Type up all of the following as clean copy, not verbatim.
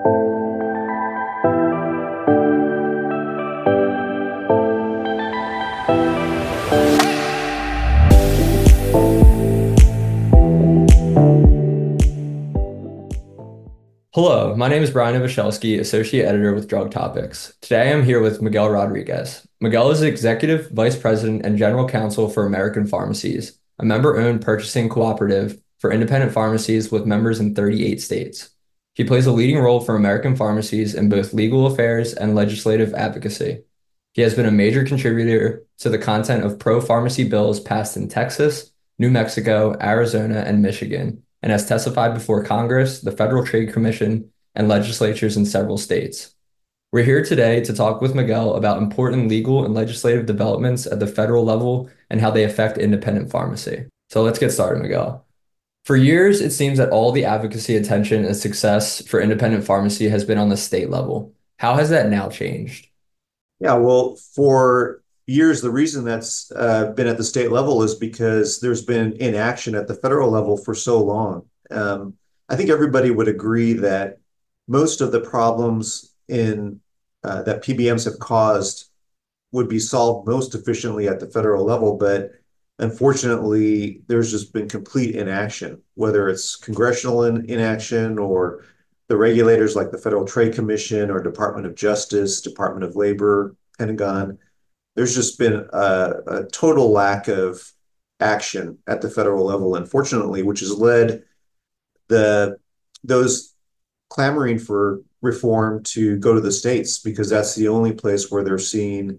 Hello, my name is Brian Novoselsky, Associate Editor with Drug Topics. Today I'm here with Miguel Rodriguez. Miguel is Executive Vice President and General Counsel for American Pharmacies, a member-owned purchasing cooperative for independent pharmacies with members in 38 states. He plays a leading role for American pharmacies in both legal affairs and legislative advocacy. He has been a major contributor to the content of pro-pharmacy bills passed in Texas, New Mexico, Arizona, and Michigan, and has testified before Congress, the Federal Trade Commission, and legislatures in several states. We're here today to talk with Miguel about important legal and legislative developments at the federal level and how they affect independent pharmacy. So let's get started, Miguel. For years, it seems that all the advocacy, attention, and success for independent pharmacy has been on the state level. How has that now changed? Yeah, well, for years, the reason that's been at the state level is because there's been inaction at the federal level for so long. I think everybody would agree that most of the problems in that PBMs have caused would be solved most efficiently at the federal level, but unfortunately, there's just been complete inaction, whether it's congressional inaction or the regulators like the Federal Trade Commission or Department of Justice, Department of Labor, Pentagon. There's just been a total lack of action at the federal level, unfortunately, which has led those clamoring for reform to go to the states because that's the only place where they're seeing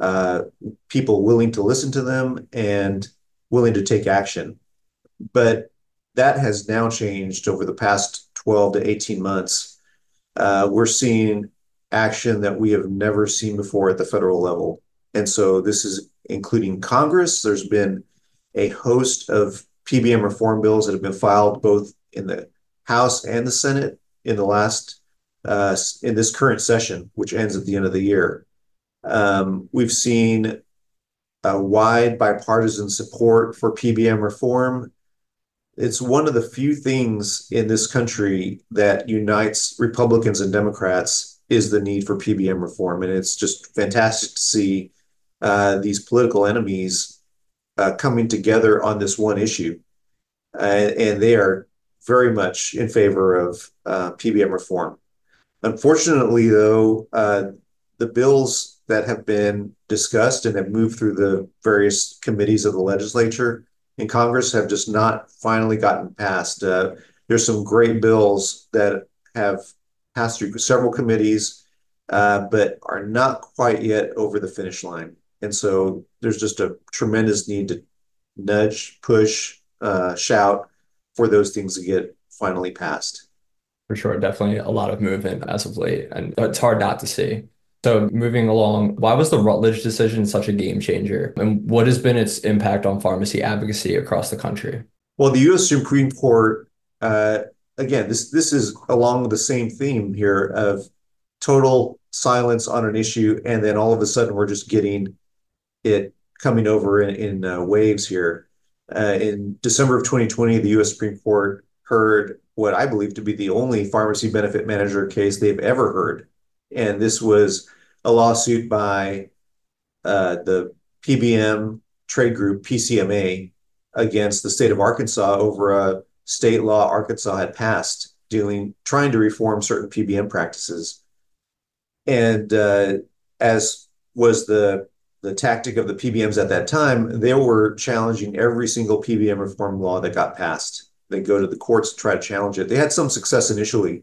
people willing to listen to them and willing to take action. But that has now changed over the past 12 to 18 months. We're seeing action that we have never seen before at the federal level. And so this is including Congress. There's been a host of PBM reform bills that have been filed both in the House and the Senate in the last in this current session, which ends at the end of the year. We've seen a wide bipartisan support for PBM reform. It's one of the few things in this country that unites Republicans and Democrats is the need for PBM reform. And it's just fantastic to see these political enemies coming together on this one issue. And they are very much in favor of PBM reform. Unfortunately, though, the bills that have been discussed and have moved through the various committees of the legislature in Congress have just not finally gotten passed. There's some great bills that have passed through several committees, but are not quite yet over the finish line. And so there's just a tremendous need to nudge, push, shout for those things to get finally passed. For sure, definitely a lot of movement as of late, and it's hard not to see. So moving along, why was the Rutledge decision such a game changer? And what has been its impact on pharmacy advocacy across the country? Well, the U.S. Supreme Court, again, this is along the same theme here of total silence on an issue, and then all of a sudden we're just getting it coming over in waves here. In December of 2020, the U.S. Supreme Court heard what I believe to be the only pharmacy benefit manager case they've ever heard. And this was a lawsuit by the PBM trade group, PCMA, against the state of Arkansas over a state law Arkansas had passed trying to reform certain PBM practices. And as was the tactic of the PBMs at that time, they were challenging every single PBM reform law that got passed. They go to the courts to try to challenge it. They had some success initially.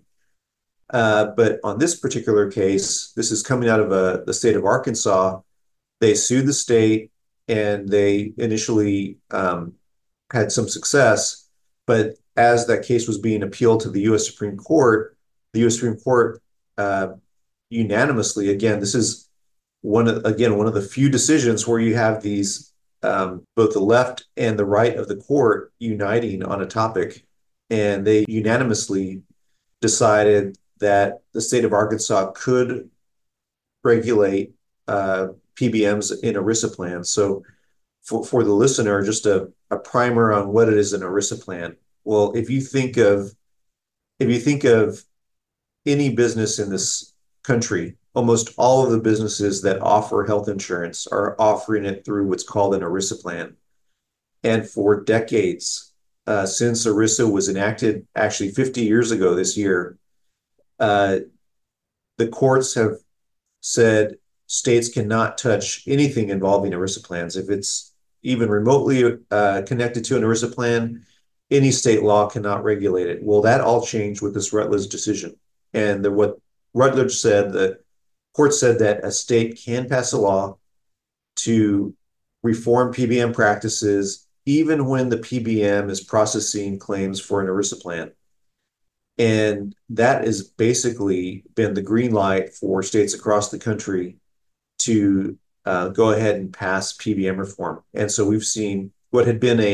But on this particular case, this is coming out of the state of Arkansas. They sued the state and they initially had some success. But as that case was being appealed to the U.S. Supreme Court, the U.S. Supreme Court unanimously, again, this is one of the few decisions where you have these both the left and the right of the court uniting on a topic, and they unanimously decided that the state of Arkansas could regulate PBMs in ERISA plans. So for the listener, just a primer on what it is an ERISA plan. Well, if you think of any business in this country, almost all of the businesses that offer health insurance are offering it through what's called an ERISA plan. And for decades, since ERISA was enacted, actually 50 years ago this year, uh, the courts have said states cannot touch anything involving ERISA plans. If it's even remotely connected to an ERISA plan, any state law cannot regulate it. Well, that all changed with this Rutledge decision. And what Rutledge said, the court said that a state can pass a law to reform PBM practices even when the PBM is processing claims for an ERISA plan. And that has basically been the green light for states across the country to go ahead and pass PBM reform. And so we've seen what had been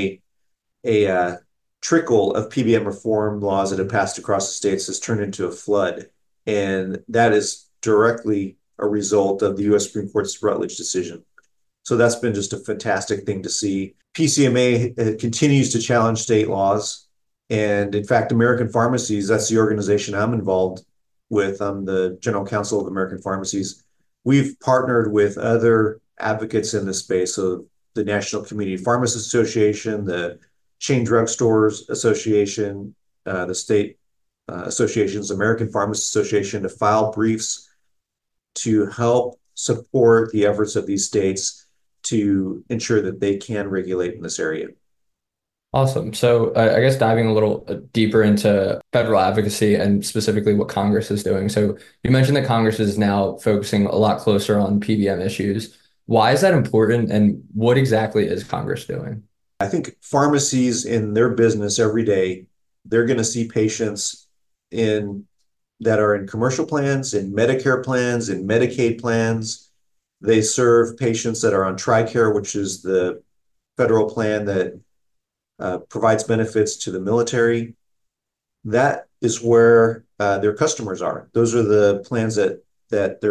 a trickle of PBM reform laws that have passed across the states has turned into a flood. And that is directly a result of the U.S. Supreme Court's Rutledge decision. So that's been just a fantastic thing to see. PCMA continues to challenge state laws. And in fact, American Pharmacies, that's the organization I'm involved with. I'm the general counsel of American Pharmacies. We've partnered with other advocates in this space. So the National Community Pharmacists Association, the Chain Drug Stores Association, the state associations, American Pharmacists Association, to file briefs to help support the efforts of these states to ensure that they can regulate in this area. Awesome. So I guess diving a little deeper into federal advocacy and specifically what Congress is doing. So you mentioned that Congress is now focusing a lot closer on PBM issues. Why is that important, and what exactly is Congress doing? I think pharmacies in their business every day, they're going to see patients in that are in commercial plans, in Medicare plans, in Medicaid plans. They serve patients that are on TRICARE, which is the federal plan that provides benefits to the military. That is where their customers are. Those are the plans that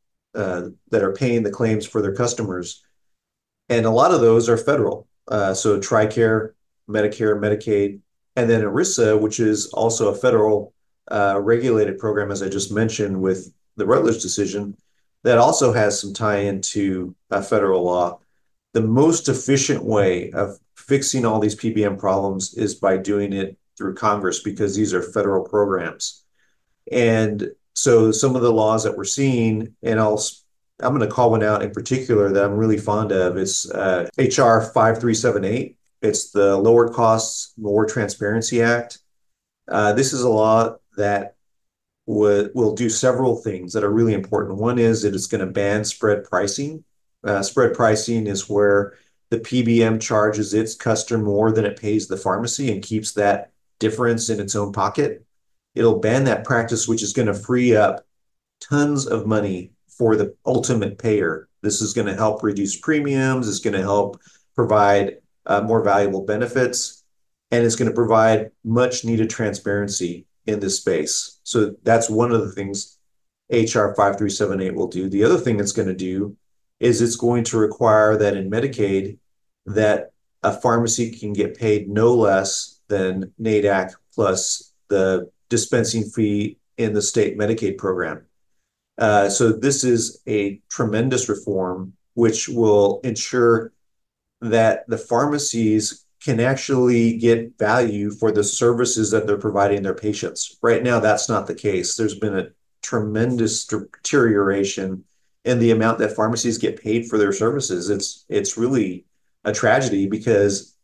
are paying the claims for their customers, and a lot of those are federal. So TRICARE, Medicare, Medicaid, and then ERISA, which is also a federal regulated program, as I just mentioned with the Rutledge decision, that also has some tie into federal law. The most efficient way of fixing all these PBM problems is by doing it through Congress, because these are federal programs. And so some of the laws that we're seeing, and I'm going to call one out in particular that I'm really fond of. It's HR 5378. It's the Lower Costs, More Transparency Act. This is a law that will do several things that are really important. One is that it's going to ban spread pricing. Spread pricing is where the PBM charges its customer more than it pays the pharmacy and keeps that difference in its own pocket. It'll ban that practice, which is going to free up tons of money for the ultimate payer. This is going to help reduce premiums. It's going to help provide more valuable benefits, and it's going to provide much needed transparency in this space. So that's one of the things HR 5378 will do. The other thing it's going to do is it's going to require that in Medicaid that a pharmacy can get paid no less than NADAC plus the dispensing fee in the state Medicaid program. So this is a tremendous reform which will ensure that the pharmacies can actually get value for the services that they're providing their patients. Right now, that's not the case. There's been a tremendous deterioration in the amount that pharmacies get paid for their services. It's really a tragedy, because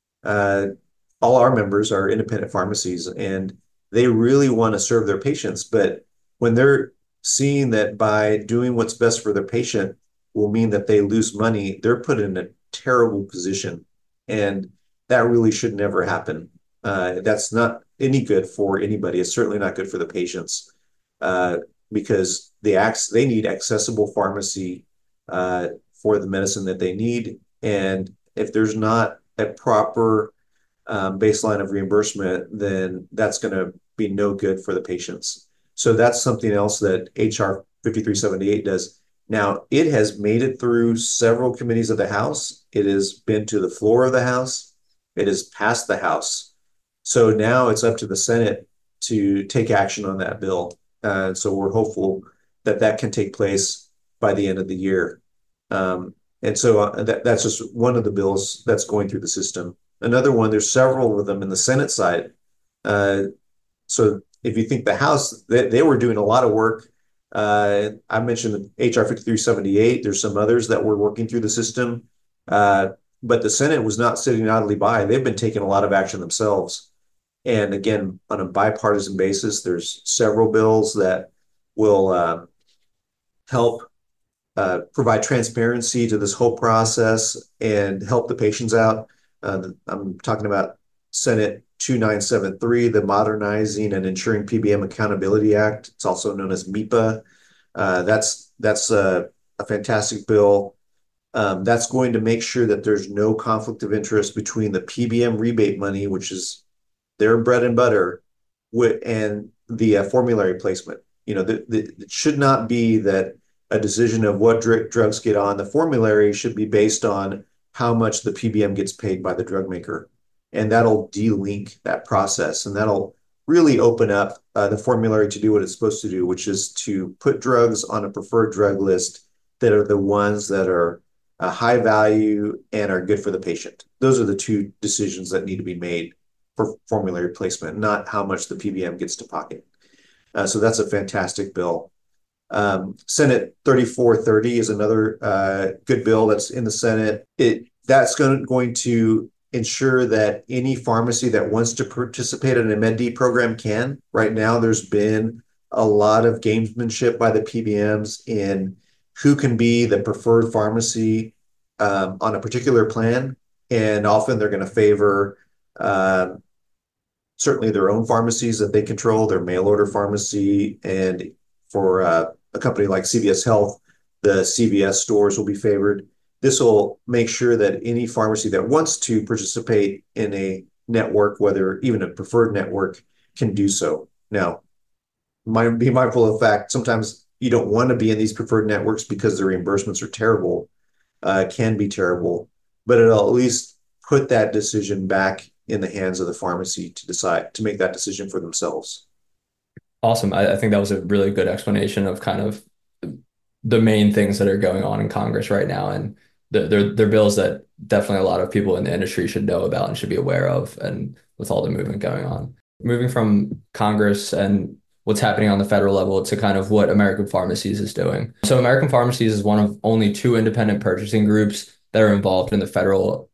all our members are independent pharmacies and they really want to serve their patients. But when they're seeing that by doing what's best for their patient will mean that they lose money, they're put in a terrible position. And that really should never happen. That's not any good for anybody. It's certainly not good for the patients, because they need accessible pharmacy for the medicine that they need. And if there's not a proper baseline of reimbursement, then that's going to be no good for the patients. So that's something else that HR 5378 does. Now, it has made it through several committees of the House. It has been to the floor of the House. It has passed the House. So now it's up to the Senate to take action on that bill. So we're hopeful that that can take place by the end of the year. And so that's just one of the bills that's going through the system. Another one, there's several of them in the Senate side. Uh, so if you think the House, they were doing a lot of work. I mentioned HR 5378. There's some others that were working through the system. Uh, but the Senate was not sitting idly by. They've been taking a lot of action themselves. And again, on a bipartisan basis, there's several bills that will help provide transparency to this whole process and help the patients out. I'm talking about Senate 2973, the Modernizing and Ensuring PBM Accountability Act. It's also known as MEPA. That's a fantastic bill. That's going to make sure that there's no conflict of interest between the PBM rebate money, which is their bread and butter, and the formulary placement. It should not be that a decision of what drugs get on the formulary should be based on how much the PBM gets paid by the drug maker. And that'll de-link that process. And that'll really open up the formulary to do what it's supposed to do, which is to put drugs on a preferred drug list that are the ones that are high value and are good for the patient. Those are the two decisions that need to be made for formulary placement, not how much the PBM gets to pocket. So that's a fantastic bill. Senate 3430 is another good bill that's in the Senate. That's going to ensure that any pharmacy that wants to participate in a Med D program can. Right now, there's been a lot of gamesmanship by the PBMs in who can be the preferred pharmacy on a particular plan. And often they're going to favor certainly their own pharmacies that they control, their mail order pharmacy. And for a company like CVS Health, the CVS stores will be favored. This will make sure that any pharmacy that wants to participate in a network, whether even a preferred network, can do so. Now, be mindful of the fact sometimes you don't want to be in these preferred networks because the reimbursements are terrible, can be terrible, but it'll at least put that decision back in the hands of the pharmacy to decide, to make that decision for themselves. Awesome. I think that was a really good explanation of kind of the main things that are going on in Congress right now. And they're bills that definitely a lot of people in the industry should know about and should be aware of, and with all the movement going on. Moving from Congress and what's happening on the federal level to kind of what American Pharmacies is doing. So American Pharmacies is one of only two independent purchasing groups that are involved in federal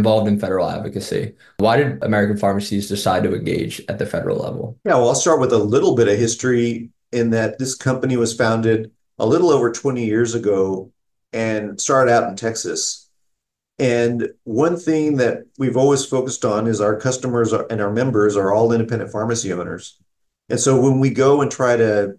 advocacy. Why did American Pharmacies decide to engage at the federal level? Yeah, well, I'll start with a little bit of history in that this company was founded a little over 20 years ago and started out in Texas. And one thing that we've always focused on is our customers and our members are all independent pharmacy owners. And so when we go and try to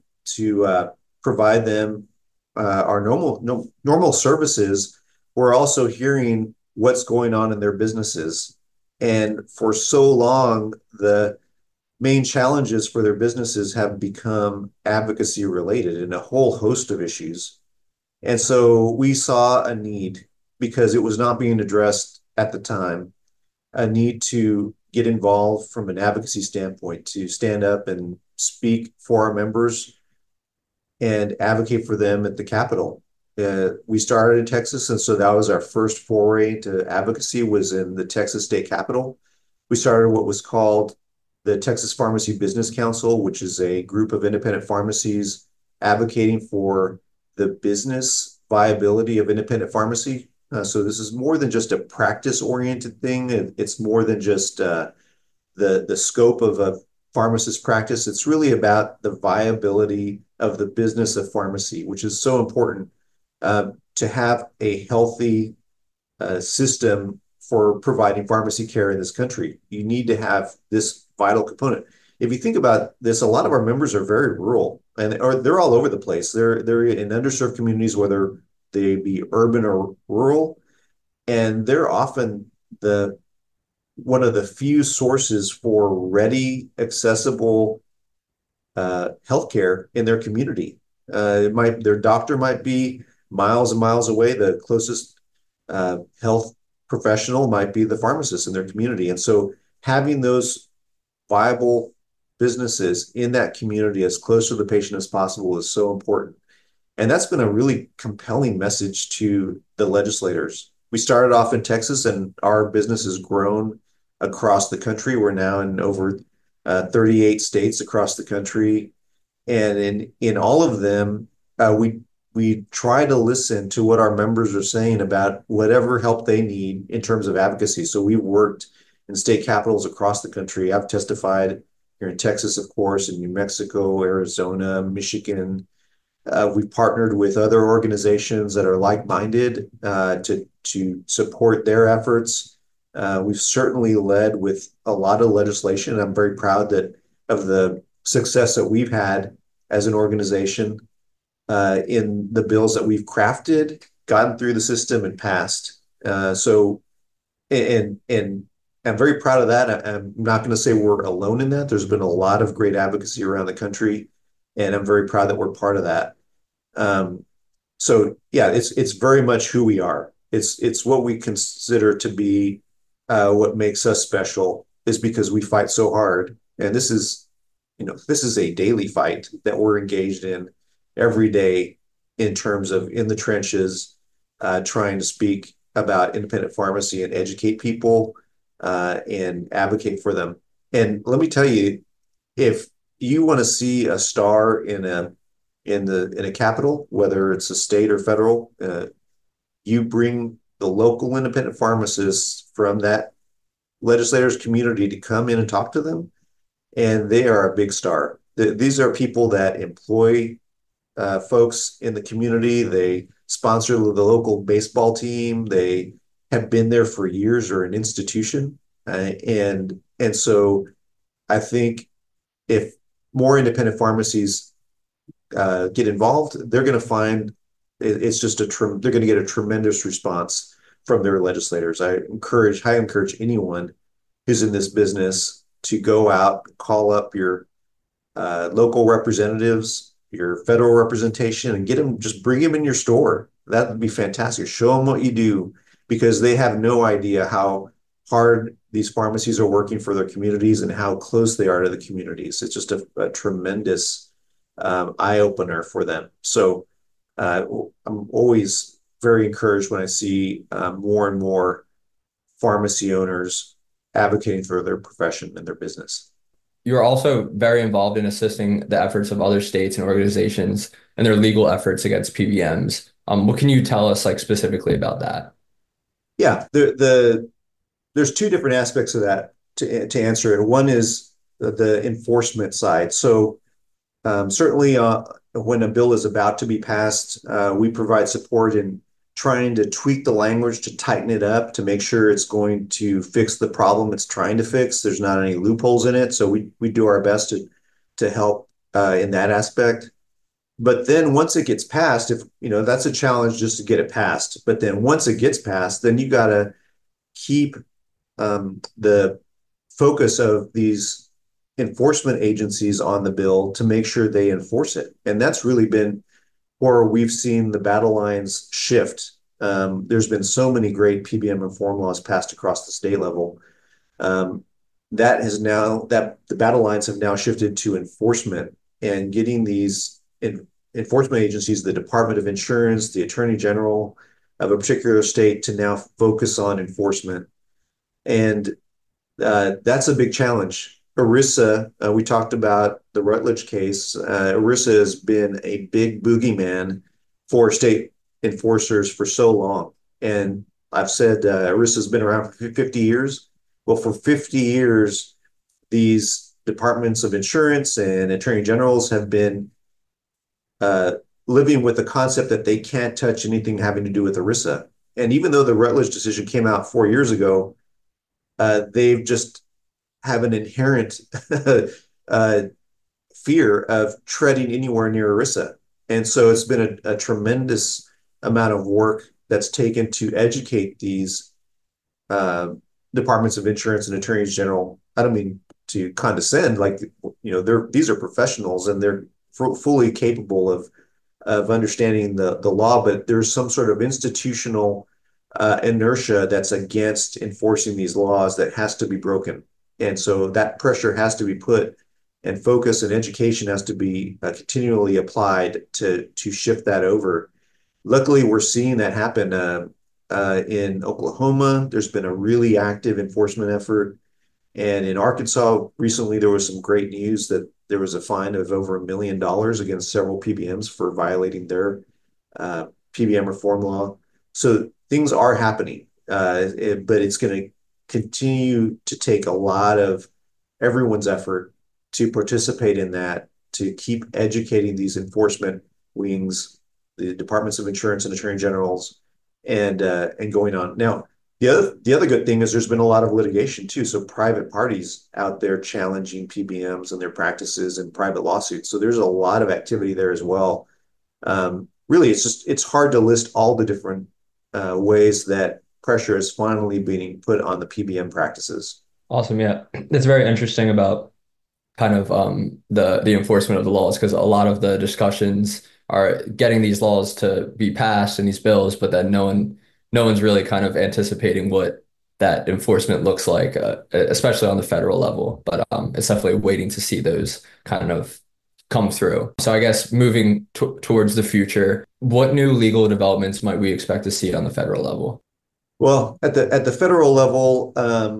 provide them our normal services, we're also hearing what's going on in their businesses. And for so long, the main challenges for their businesses have become advocacy related in a whole host of issues. And so we saw a need, because it was not being addressed at the time, a need to get involved from an advocacy standpoint, to stand up and speak for our members and advocate for them at the Capitol. We started in Texas, and so that was our first foray to advocacy, was in the Texas State Capitol. We started what was called the Texas Pharmacy Business Council, which is a group of independent pharmacies advocating for the business viability of independent pharmacy. So this is more than just a practice-oriented thing. It's more than just the scope of a pharmacist practice. It's really about the viability of the business of pharmacy, which is so important to have a healthy system for providing pharmacy care in this country. You need to have this vital component. If you think about this, a lot of our members are very rural, and they're all over the place. They're in underserved communities, whether they be urban or rural, and they're often one of the few sources for ready, accessible healthcare in their community. Their doctor might be miles and miles away. The closest health professional might be the pharmacist in their community. And so having those viable businesses in that community as close to the patient as possible is so important. And that's been a really compelling message to the legislators. We started off in Texas, and our business has grown across the country. We're now in over 38 states across the country, and in all of them, we try to listen to what our members are saying about whatever help they need in terms of advocacy. So we've worked in state capitals across the country. I've testified here in Texas, of course, in New Mexico, Arizona, Michigan. We've partnered with other organizations that are like-minded to support their efforts. We've certainly led with a lot of legislation. I'm very proud of the success that we've had as an organization in the bills that we've crafted, gotten through the system, and passed. And I'm very proud of that. I'm not going to say we're alone in that. There's been a lot of great advocacy around the country, and I'm very proud that we're part of that. So yeah, it's very much who we are. It's what we consider to be what makes us special is because we fight so hard. And this is a daily fight that we're engaged in every day in terms of in the trenches, trying to speak about independent pharmacy and educate people and advocate for them. And let me tell you, if you want to see a star in a capital, whether it's a state or federal, you bring the local independent pharmacists from that legislators community to come in and talk to them, and they are a big star. These are people that employ folks in the community. They sponsor the local baseball team. They have been there for years or an institution. And so I think if more independent pharmacies get involved, they're going to find it's just they're going to get a tremendous response from their legislators. I encourage anyone who's in this business to go out, call up your local representatives, your federal representation, and just bring them in your store. That would be fantastic. Show them what you do, because they have no idea how hard these pharmacies are working for their communities and how close they are to the communities. It's just a tremendous eye opener for them. So I'm always very encouraged when I see more and more pharmacy owners advocating for their profession and their business. You're also very involved in assisting the efforts of other states and organizations and their legal efforts against PBMs. What can you tell us specifically about that? Yeah, there's two different aspects of that to answer it. One is the enforcement side. So certainly when a bill is about to be passed, we provide support in trying to tweak the language to tighten it up to make sure it's going to fix the problem it's trying to fix. There's not any loopholes in it. So we do our best to help in that aspect. But then once it gets passed, if that's a challenge just to get it passed. But then once it gets passed, then you got to keep the focus of these enforcement agencies on the bill to make sure they enforce it. And that's really been where we've seen the battle lines shift. There's been so many great PBM reform laws passed across the state level. That the battle lines have now shifted to enforcement and getting these enforcement agencies, the Department of Insurance, the Attorney General of a particular state, to now focus on enforcement. And that's a big challenge. ERISA, we talked about the Rutledge case. ERISA has been a big boogeyman for state enforcers for so long. And I've said ERISA has been around for 50 years. Well, for 50 years, these departments of insurance and attorney generals have been living with the concept that they can't touch anything having to do with ERISA. And even though the Rutledge decision came out 4 years ago, they've just have an inherent fear of treading anywhere near ERISA. And so it's been a tremendous amount of work that's taken to educate these departments of insurance and attorneys general. I don't mean to condescend, these are professionals and they're fully capable of understanding the law, but there's some sort of institutional inertia that's against enforcing these laws that has to be broken. And so that pressure has to be put and focus and education has to be continually applied to shift that over. Luckily, we're seeing that happen in Oklahoma. There's been a really active enforcement effort. And in Arkansas, recently there was some great news that there was a fine of over $1 million against several PBMs for violating their PBM reform law. So things are happening, but it's going to continue to take a lot of everyone's effort to participate in that, to keep educating these enforcement wings, the departments of insurance and attorney generals, and going on. Now, the other good thing is there's been a lot of litigation too. So private parties out there challenging PBMs and their practices and private lawsuits. So there's a lot of activity there as well. Really, it's hard to list all the different ways that pressure is finally being put on the PBM practices. Awesome. Yeah. It's very interesting about kind of the enforcement of the laws because a lot of the discussions are getting these laws to be passed and these bills, but then no one's really kind of anticipating what that enforcement looks like, especially on the federal level. But it's definitely waiting to see those kind of come through. So I guess moving towards the future, what new legal developments might we expect to see on the federal level? Well, at the federal level,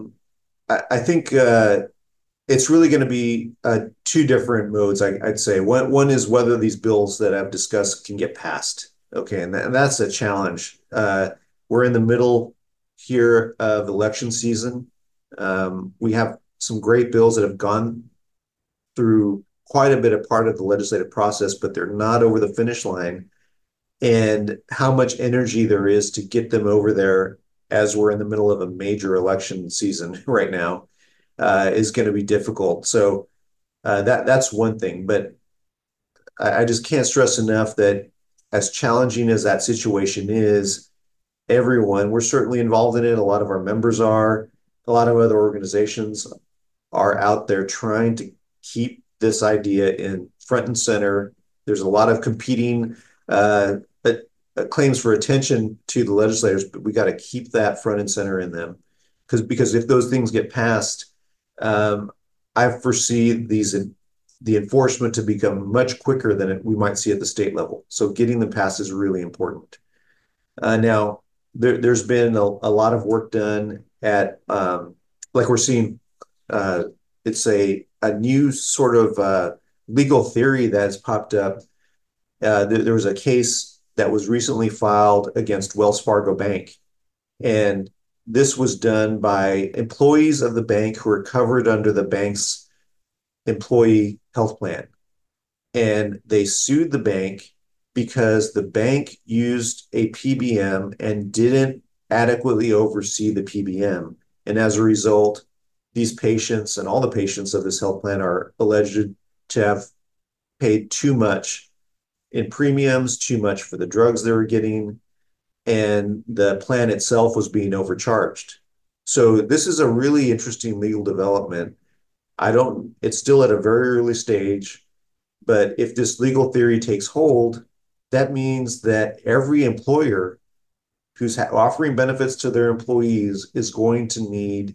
I think it's really going to be two different modes. I'd say one is whether these bills that I've discussed can get passed. Okay, and that's a challenge. We're in the middle here of election season. We have some great bills that have gone through quite a bit of part of the legislative process, but they're not over the finish line. And how much energy there is to get them over there as we're in the middle of a major election season right now is going to be difficult. So that's one thing. But I just can't stress enough that as challenging as that situation is, we're certainly involved in it. A lot of our members are, a lot of other organizations are out there trying to keep this idea in front and center. There's a lot of competing claims for attention to the legislators, but we got to keep that front and center in them. Because if those things get passed, I foresee the enforcement to become much quicker than we might see at the state level. So getting them passed is really important. Now, there's been a lot of work done at, like we're seeing, it's a new sort of legal theory that's popped up. There was a case that was recently filed against Wells Fargo Bank. And this was done by employees of the bank who are covered under the bank's employee health plan. And they sued the bank because the bank used a PBM and didn't adequately oversee the PBM. And as a result, these patients and all the patients of this health plan are alleged to have paid too much in premiums, too much for the drugs they were getting, and the plan itself was being overcharged. So this is a really interesting legal development. It's still at a very early stage, but if this legal theory takes hold, that means that every employer who's offering benefits to their employees is going to need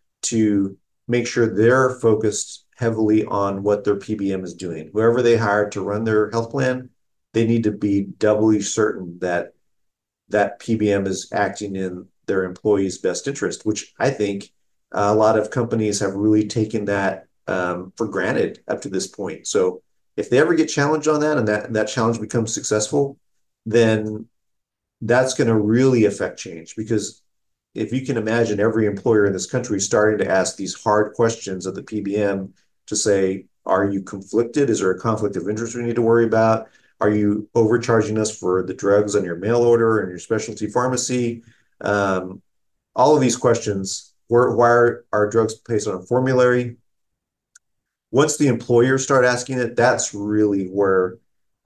to make sure they're focused heavily on what their PBM is doing. Whoever they hire to run their health plan, they need to be doubly certain that that PBM is acting in their employees' best interest, which I think a lot of companies have really taken that for granted up to this point. So if they ever get challenged on that and that challenge becomes successful, then that's going to really affect change. Because if you can imagine every employer in this country starting to ask these hard questions of the PBM to say, are you conflicted? Is there a conflict of interest we need to worry about? Are you overcharging us for the drugs on your mail order and your specialty pharmacy? All of these questions, why are our drugs placed on a formulary? Once the employers start asking it, that's really where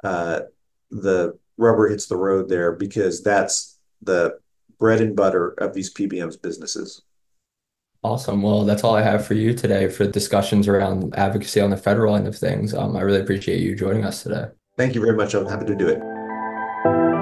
the rubber hits the road there, because that's the bread and butter of these PBMs businesses. Awesome. Well, that's all I have for you today for discussions around advocacy on the federal end of things. I really appreciate you joining us today. Thank you very much. I'm happy to do it.